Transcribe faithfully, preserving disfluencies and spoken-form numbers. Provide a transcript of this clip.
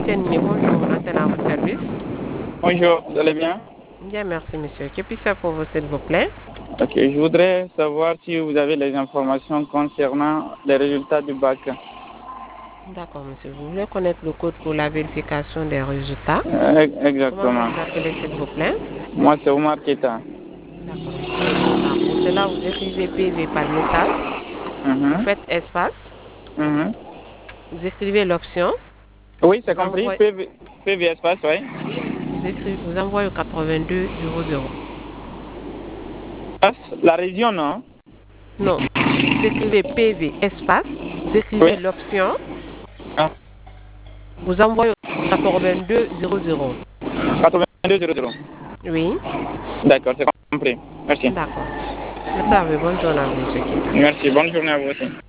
Tiennet, bonjour, on est à votre service. Bonjour, vous allez bien? Bien, merci, monsieur. Que puis-je faire pour vous, s'il vous plaît? Ok, je voudrais savoir si vous avez les informations concernant les résultats du bac. D'accord, monsieur. Vous voulez connaître le code pour la vérification des résultats? Euh, Comment vous exactement. vous appelez, s'il vous plaît? Moi, c'est Omar Keta. D'accord, monsieur Omar. Pour cela, vous écrivez P V par message. Vous Mhm, faites espace. mhm. Vous écrivez l'option. Oui, c'est Vous compris. envoyez, P V, P V espace, oui. vous écrivez, vous envoyez au quatre-vingt-deux zéro zéro. Espace, la région, non? Non, vous écrivez P V espace. Vous Oui. écrivez l'option. Ah, Vous envoyez au quatre-vingt-deux zéro zéro. quatre-vingt-deux zéro zéro. Oui, D'accord, c'est compris. Merci. d'accord. Merci à vous. Bonne journée à vous, monsieur Kita. Merci. Bonne journée à vous aussi.